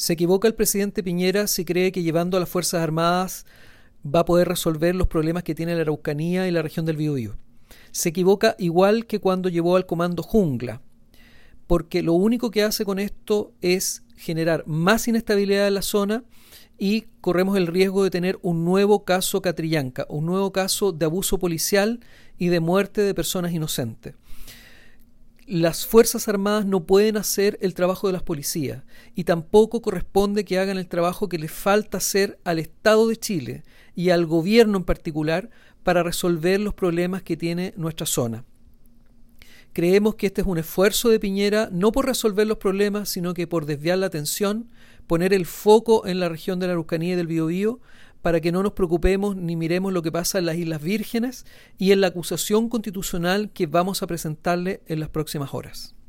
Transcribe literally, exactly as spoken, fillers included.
Se equivoca el presidente Piñera si cree que llevando a las Fuerzas Armadas va a poder resolver los problemas que tiene la Araucanía y la región del Biobío. Se equivoca igual que cuando llevó al Comando Jungla, porque lo único que hace con esto es generar más inestabilidad en la zona y corremos el riesgo de tener un nuevo caso Catrillanca, un nuevo caso de abuso policial y de muerte de personas inocentes. Las Fuerzas Armadas no pueden hacer el trabajo de las policías y tampoco corresponde que hagan el trabajo que les falta hacer al Estado de Chile y al gobierno en particular para resolver los problemas que tiene nuestra zona. Creemos que este es un esfuerzo de Piñera no por resolver los problemas, sino que por desviar la atención, poner el foco en la región de la Araucanía y del Biobío para que no nos preocupemos ni miremos lo que pasa en las Islas Vírgenes y en la acusación constitucional que vamos a presentarle en las próximas horas.